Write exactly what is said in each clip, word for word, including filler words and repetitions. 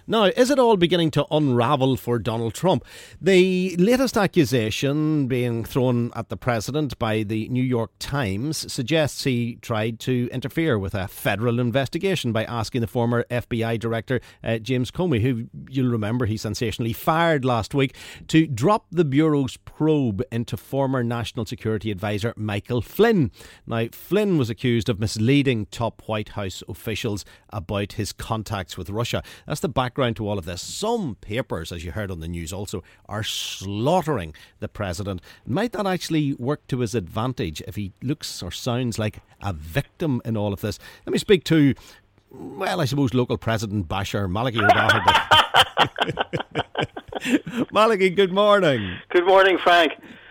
Now, is it all beginning to unravel for Donald Trump? The latest accusation being thrown at the president by the New York Times suggests he tried to interfere with a federal investigation by asking the former F B I director, uh, James Comey, who you'll remember he sensationally fired last week, to drop the Bureau's probe into former National Security Advisor Michael Flynn. Now, Flynn was accused of misleading top White House officials about his contacts with Russia. That's the background to all of this. Some papers, as you heard on the news also, are slaughtering the president. Might that actually work to his advantage if he looks or sounds like a victim in all of this? Let me speak to, well, I suppose local President Bashar Maliki. Maliki, good morning. Good morning, Frank.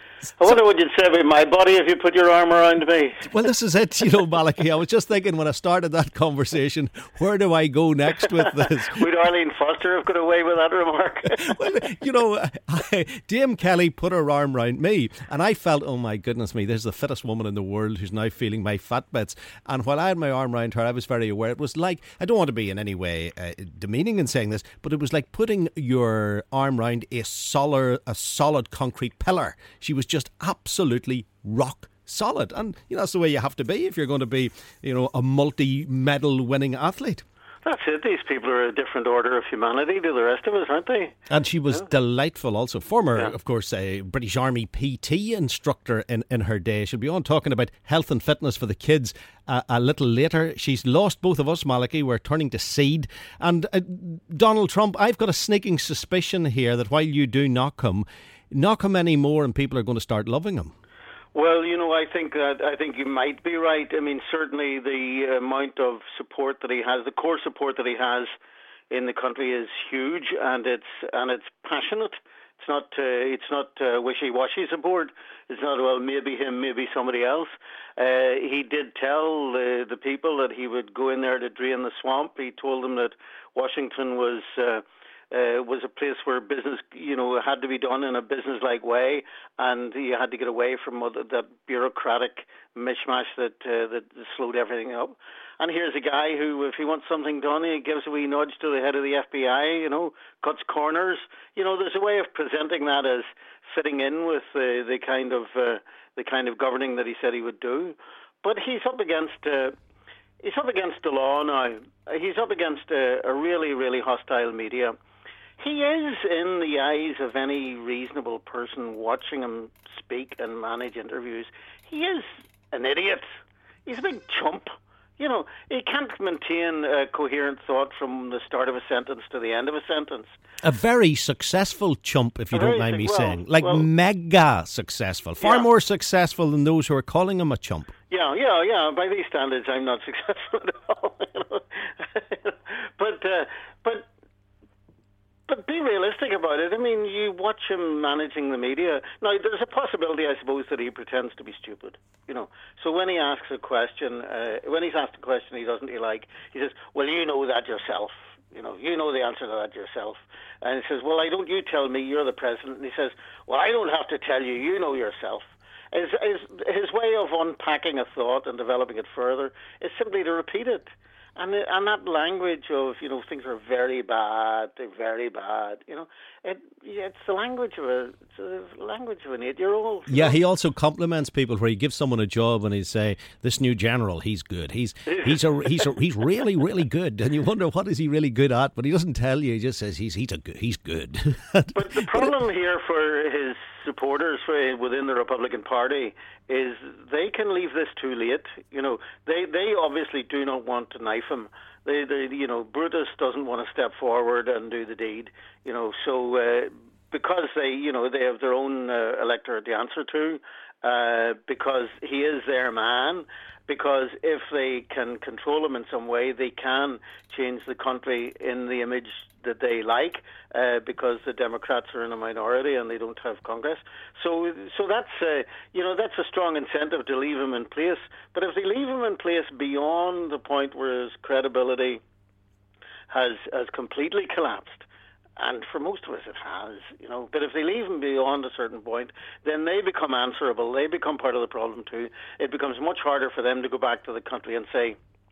I wonder what you'd say about my body if you put your arm around me. Well, this is it, you know, Maliki. I was just thinking when I started that conversation, where do I go next with this? Would Arlene Foster have got away with that remark? Well, you know, I, Dame Kelly put her arm round me, and I felt, oh my goodness me, there's the fittest woman in the world who's now feeling my fat bits. And while I had my arm round her, I was very aware. It was like, I don't want to be in any way uh, demeaning in saying this, but it was like putting your arm round a solid, a solid concrete pillar. She was just absolutely rock solid, and you know, that's the way you have to be if you're going to be, you know, a multi-medal winning athlete. That's it. These people are a different order of humanity to the rest of us, aren't they? And she was yeah. delightful also. Former, yeah. of course, a British Army P T instructor in, in her day. She'll be on talking about health and fitness for the kids uh, a little later. She's lost both of us, Maliki. We're turning to seed. And uh, Donald Trump, I've got a sneaking suspicion here that while you do knock him, knock him any more and people are going to start loving him. Well, you know, I think that I think you might be right. I mean, certainly the amount of support that he has, the core support that he has in the country is huge, and it's and it's passionate. It's not uh, it's not uh, wishy-washy support. It's not, well, maybe him, maybe somebody else. Uh, he did tell the the people that he would go in there to drain the swamp. He told them that Washington was Uh, Uh, was a place where business, you know, had to be done in a business-like way, and you had to get away from that bureaucratic mishmash that uh, that slowed everything up. And here's a guy who, if he wants something done, he gives a wee nudge to the head of the F B I, you know, cuts corners. You know, there's a way of presenting that as fitting in with uh, the kind of uh, the kind of governing that he said he would do. But he's up against uh, he's up against the law now. He's up against a, a really, really hostile media. He is, in the eyes of any reasonable person watching him speak and manage interviews, he is an idiot. He's a big chump. You know, he can't maintain a coherent thought from the start of a sentence to the end of a sentence. A very successful chump, if you a don't mind su- me well, like Like well, mega successful. Far yeah. more successful than those who are calling him a chump. Yeah, yeah, yeah. By these standards, I'm not successful at all. You know? but, uh, but... But be realistic about it. I mean, you watch him managing the media. Now, there's a possibility, I suppose, that he pretends to be stupid. You know, so when he asks a question, uh, when he's asked a question he doesn't he like, he says, "Well, you know that yourself. You know, you know the answer to that yourself." And he says, "Well, why don't you tell me? You're the president." And he says, "Well, I don't have to tell you. You know yourself." His, his, his way of unpacking a thought and developing it further is simply to repeat it. And and that language of, you know, things are very bad, they're very bad, you know, it it's the language of a it's the language of an eight-year-old. Yeah, know? he also compliments people where he gives someone a job and he say, "This new general, he's good. He's he's a he's a, he's really really good." And you wonder what is he really good at, but he doesn't tell you. He just says he's he's a good, he's good. But the problem here for his supporters for, within the Republican Party is they can leave this too late. You know, they they obviously do not want to knife him. They, they you know, Brutus doesn't want to step forward and do the deed. You know, so uh, because they, you know, they have their own uh, electorate to answer to, uh, because he is their man. Because if they can control him in some way, they can change the country in the image that they like, uh, because the Democrats are in a minority and they don't have Congress. So, so that's uh, you know that's a strong incentive to leave him in place. But if they leave him in place beyond the point where his credibility has has completely collapsed, and for most of us it has, you know. But if they leave them beyond a certain point, then they become answerable. They become part of the problem too. It becomes much harder for them to go back to the country and say,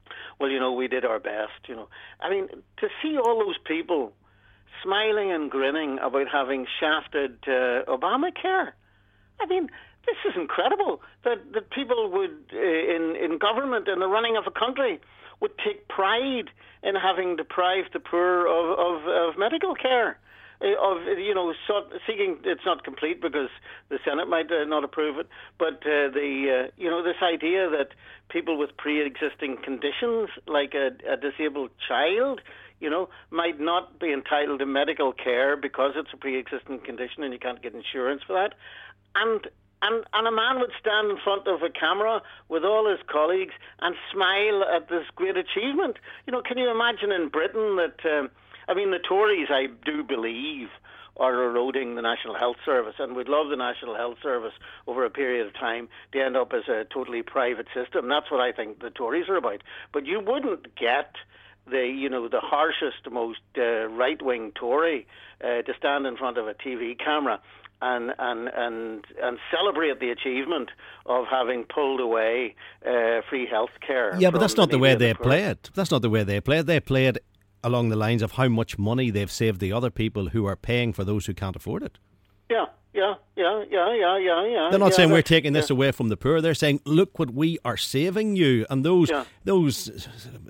Well, you know, we did our best, you know. I mean, to see all those people smiling and grinning about having shafted uh, Obamacare, I mean, this is incredible that, that people would, uh, in, in government, in the running of a country, would take pride in having deprived the poor of, of, of medical care. Of you know, so seeking it's not complete because the Senate might uh, not approve it, but uh, the uh, you know this idea that people with pre-existing conditions, like a, a disabled child, you know, might not be entitled to medical care because it's a pre-existing condition and you can't get insurance for that, and. And, and a man would stand in front of a camera with all his colleagues and smile at this great achievement. You know, can you imagine in Britain that, um, I mean, the Tories, I do believe, are eroding the National Health Service, and we'd love the National Health Service over a period of time to end up as a totally private system. That's what I think the Tories are about. But you wouldn't get the, you know, the harshest, most uh, right-wing Tory uh, to stand in front of a T V camera and and and and celebrate the achievement of having pulled away uh, free health care. Yeah, but that's not the way they play it. That's not the way they play it. They play it along the lines of how much money they've saved the other people who are paying for those who can't afford it. Yeah, yeah, yeah, yeah, yeah, yeah, yeah. They're not yeah, saying we're taking this yeah. away from the poor. They're saying, look what we are saving you. And those yeah. those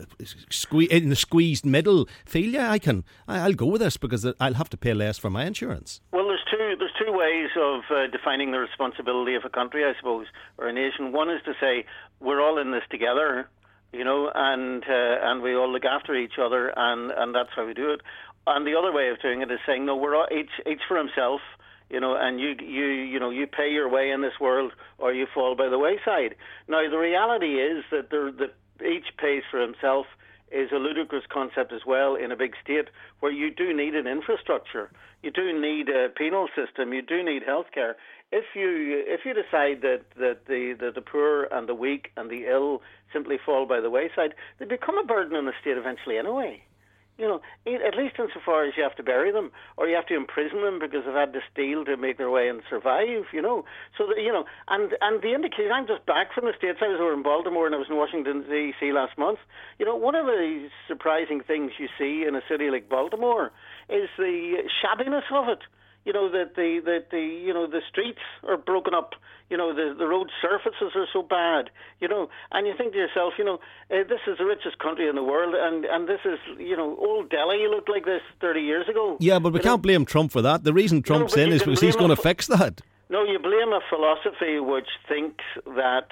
sque- in the squeezed middle feel, yeah, I can, I'll go with this because I'll have to pay less for my insurance. Well, there's two there's two ways of uh, defining the responsibility of a country, I suppose, or a nation. One is to say we're all in this together, you know, and uh, and we all look after each other, and, and that's how we do it. And the other way of doing it is saying, no, we're all, each each for himself. You know, and you you you know you pay your way in this world, or you fall by the wayside. Now, the reality is that there, that each pays for himself is a ludicrous concept as well in a big state where you do need an infrastructure, you do need a penal system, you do need healthcare. If you if you decide that that the that the poor and the weak and the ill simply fall by the wayside, they become a burden on the state eventually anyway. You know, at least insofar as you have to bury them or you have to imprison them because they've had to steal to make their way and survive, you know. So, that, you know, and, and the indication, I'm just back from the States. I was over in Baltimore and I was in Washington, D C last month. You know, one of the surprising things you see in a city like Baltimore is the shabbiness of it. You know, that the, the, the, you know, the streets are broken up. You know, the, the road surfaces are so bad, you know, and you think to yourself, you know, uh, this is the richest country in the world, and, and this is, you know, old Delhi looked like this thirty years ago. Yeah, but we can't know? blame Trump for that. The reason Trump's no, in is because he's going to fix that. No, you blame a philosophy which thinks that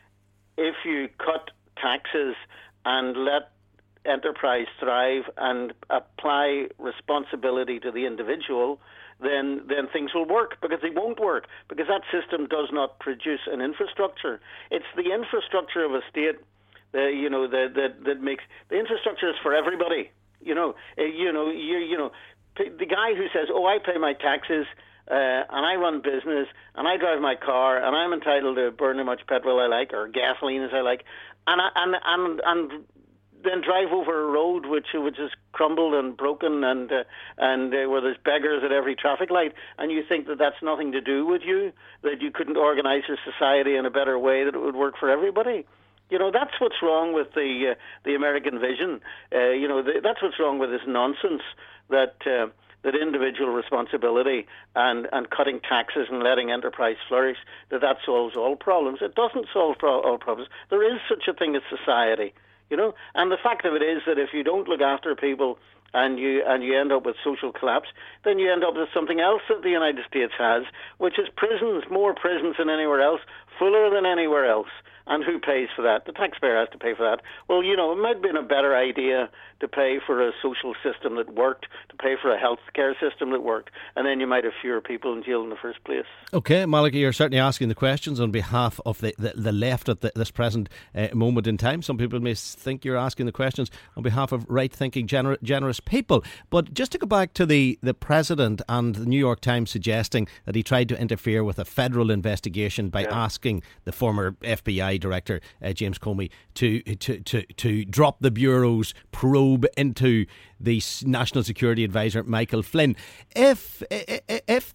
if you cut taxes and let enterprise thrive and apply responsibility to the individual, then then things will work, because they won't work, because that system does not produce an infrastructure. It's the infrastructure of a state that, you know, that that, that makes the infrastructure is for everybody. You know, uh, you know, you you know, the guy who says, "Oh, I pay my taxes uh, and I run business and I drive my car and I'm entitled to burn how much petrol I like or gasoline as I like," and I, and and and then drive over a road which which is crumbled and broken and uh, and uh, where there's beggars at every traffic light, and you think that that's nothing to do with you, that you couldn't organise your society in a better way that it would work for everybody. You know, that's what's wrong with the uh, the American vision. Uh, you know, the, that's what's wrong with this nonsense that uh, that individual responsibility and, and cutting taxes and letting enterprise flourish, that that solves all problems. It doesn't solve pro- all problems. There is such a thing as society. You know, and the fact of it is that if you don't look after people and you and you end up with social collapse, then you end up with something else that the United States has, which is prisons, more prisons than anywhere else, fuller than anywhere else. And who pays for that? The taxpayer has to pay for that. Well, you know, it might have been a better idea to pay for a social system that worked, to pay for a health care system that worked, and then you might have fewer people in jail in the first place. OK, Malachy, you're certainly asking the questions on behalf of the, the, the left at the, this present uh, moment in time. Some people may think you're asking the questions on behalf of right-thinking, gener- generous people. But just to go back to the, the President and the New York Times suggesting that he tried to interfere with a federal investigation by yeah. asking the former F B I Director uh, James Comey to, to to to drop the Bureau's probe into the National Security Advisor Michael Flynn. If if the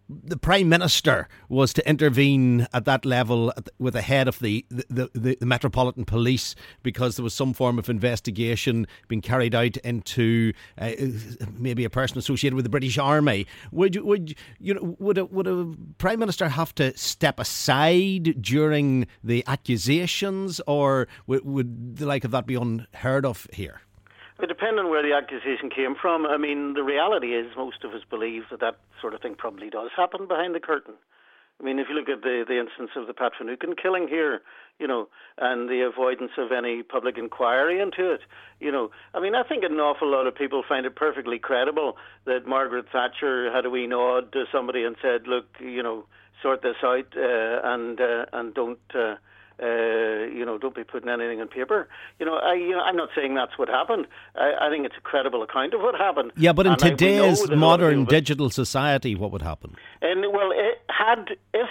the Prime Minister was to intervene at that level with the head of the, the, the, the Metropolitan Police because there was some form of investigation being carried out into uh, maybe a person associated with the British Army, would you, would you know would a, would a Prime Minister have to step aside during the accusations, or would, would the like of that be unheard of here? It depends on where the accusation came from. I mean, the reality is most of us believe that that sort of thing probably does happen behind the curtain. I mean, if you look at the, the instance of the Pat Finucane killing here, you know, and the avoidance of any public inquiry into it, you know, I mean, I think an awful lot of people find it perfectly credible that Margaret Thatcher had a wee nod to somebody and said, look, you know, sort this out uh, and uh, and don't... Uh, Uh, you know, don't be putting anything on paper. You know, I, you know, I'm not saying that's what happened. I, I think it's a credible account of what happened. Yeah, but in and today's modern digital society, what would happen? And well, it had if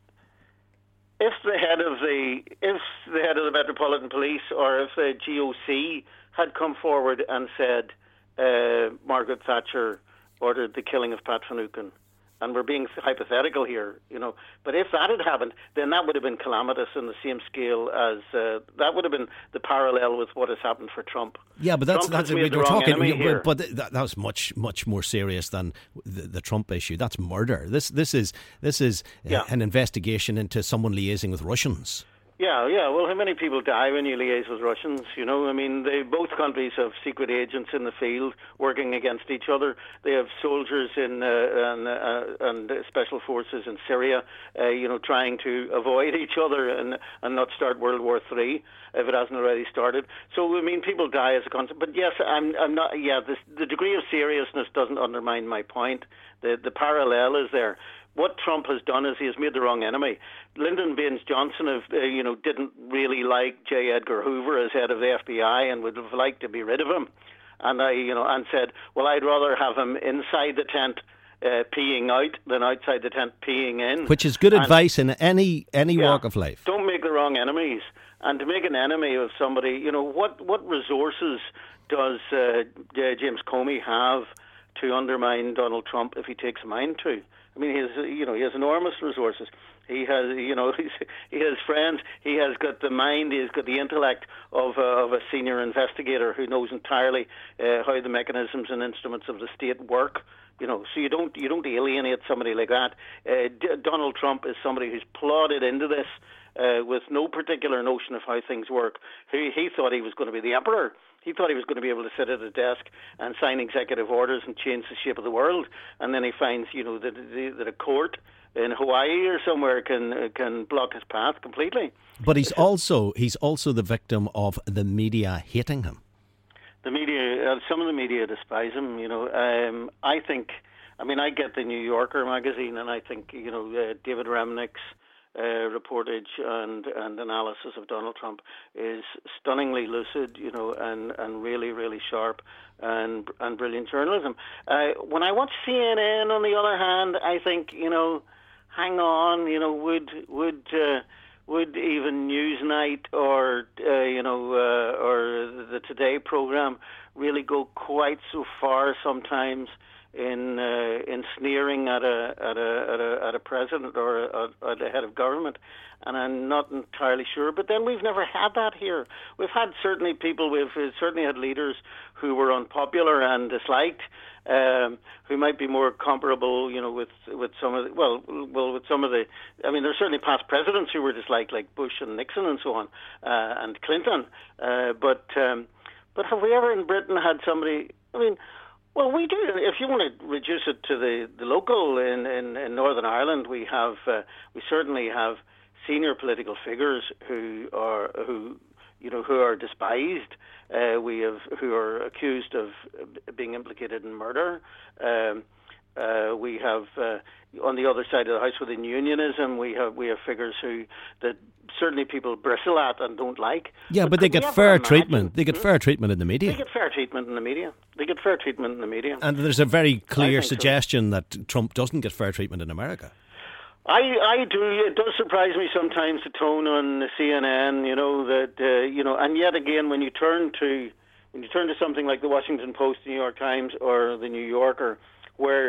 if the head of the if the head of the Metropolitan Police or if the G O C had come forward and said uh, Margaret Thatcher ordered the killing of Pat Finucane. And we're being hypothetical here, you know. But if that had happened, then that would have been calamitous on the same scale as uh, that would have been the parallel with what has happened for Trump. Yeah, but that's Trump that's we're talking. Here. But that, that was much much more serious than the, the Trump issue. That's murder. This this is this is yeah. an investigation into someone liaising with Russians. Yeah, yeah. Well, how many people die when you liaise with Russians? You know, I mean, they, both countries have secret agents in the field working against each other. They have soldiers in uh, and, uh, and special forces in Syria, uh, you know, trying to avoid each other and and not start World War Three if it hasn't already started. So, I mean, people die as a consequence. But yes, I'm I'm not. Yeah, this, the degree of seriousness doesn't undermine my point. The the parallel is there. What Trump has done is he has made the wrong enemy. Lyndon Baines Johnson, have, uh, you know, didn't really like J. Edgar Hoover as head of the F B I and would have liked to be rid of him. And I, you know, and said, well, I'd rather have him inside the tent uh, peeing out than outside the tent peeing in. Which is good and, advice in any any yeah, walk of life. Don't make the wrong enemies. And to make an enemy of somebody, you know, what what resources does uh, James Comey have to undermine Donald Trump if he takes a mind to? I mean, he has, you know, he has enormous resources. He has, you know, he's, he has friends. He has got the mind. He has got the intellect of, uh, of a senior investigator who knows entirely uh, how the mechanisms and instruments of the state work. You know, so you don't you don't alienate somebody like that. Uh, D- Donald Trump is somebody who's plodded into this uh, with no particular notion of how things work. He, he thought he was going to be the emperor. He thought he was going to be able to sit at a desk and sign executive orders and change the shape of the world. And then he finds, you know, that, that a court in Hawaii or somewhere can can block his path completely. But he's also he's also the victim of the media hating him. The media, uh, some of the media despise him. You know, um, I think. I mean, I get the New Yorker magazine, and I think, you know, uh, David Remnick's Uh, reportage and, and analysis of Donald Trump is stunningly lucid, you know, and, and really, really sharp and and brilliant journalism. Uh, when I watch C N N, on the other hand, I think, you know, hang on, you know, would would uh, would even Newsnight or uh, you know uh, or the Today program really go quite so far sometimes in uh, in sneering at a at a at a, at a president or a, at a head of government, and I'm not entirely sure. But then we've never had that here. We've had certainly people, we've certainly had leaders who were unpopular and disliked, um, who might be more comparable, you know, with with some of the, well, well, with some of the. I mean, there's certainly past presidents who were disliked, like Bush and Nixon and so on, uh, and Clinton. Uh, but um, but have we ever in Britain had somebody? I mean. Well, we do. If you want to reduce it to the, the local in, in, in Northern Ireland, we have uh, we certainly have senior political figures who are who you know who are despised. Uh, we have who are accused of being implicated in murder. Um, uh, we have uh, on the other side of the house within unionism, we have we have figures who that certainly people bristle at and don't like. Yeah, but, but they get fair imagine? treatment. They get hmm? fair treatment in the media. They get fair treatment in the media. They get fair treatment in the media. And there's a very clear suggestion so. that Trump doesn't get fair treatment in America. I, I do. It does surprise me sometimes the tone on C N N. You know that uh, you know, and yet again, when you turn to when you turn to something like the Washington Post, the New York Times, or the New Yorker, where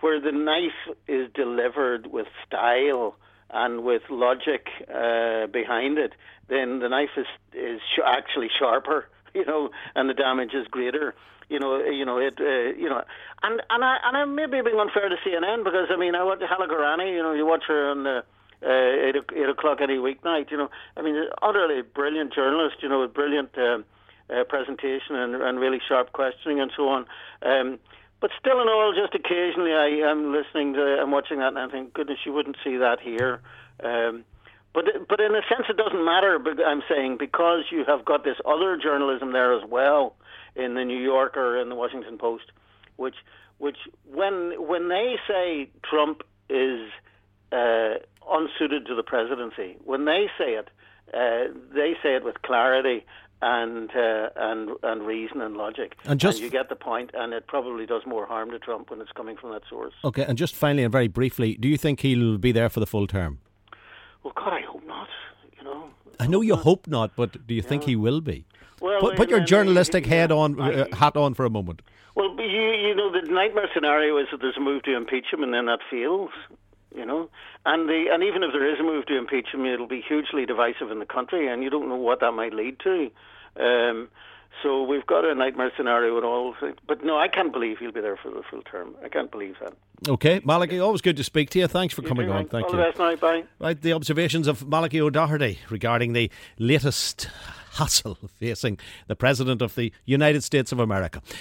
where the knife is delivered with style and with logic uh, behind it, then the knife is is sh- actually sharper, you know, and the damage is greater. You know, you know it. Uh, you know, and and I and I may be being unfair to C N N because I mean I watch Hala Gurani. You know, you watch her on the uh, eight, eight o'clock any weeknight. You know, I mean, utterly brilliant journalist. You know, with brilliant um, uh, presentation and and really sharp questioning and so on. Um, but still, in all, just occasionally I am listening to I'm watching that and I think, goodness, you wouldn't see that here. Um, But but in a sense, it doesn't matter. I'm saying because you have got this other journalism there as well in the New Yorker and the Washington Post, which which when when they say Trump is uh, unsuited to the presidency, when they say it, uh, they say it with clarity and uh, and and reason and logic, and, just and you get the point. And it probably does more harm to Trump when it's coming from that source. Okay, and just finally and very briefly, do you think he'll be there for the full term? Well, God, I hope not. You know, I know you not. hope not, but do you think Yeah. he will be? Well, put, put your uh, journalistic yeah, head on, I, uh, hat on for a moment. Well, you, you know, the nightmare scenario is that there's a move to impeach him, and then that fails. You know, and the and even if there is a move to impeach him, it'll be hugely divisive in the country, and you don't know what that might lead to. Um, so we've got a nightmare scenario and all. But no, I can't believe he'll be there for the full term. I can't believe that. Okay, Malachy, always good to speak to you. Thanks for you coming too, on. right? Thank all you. The best now. Bye. Right, the observations of Malachy O'Doherty regarding the latest hassle facing the President of the United States of America.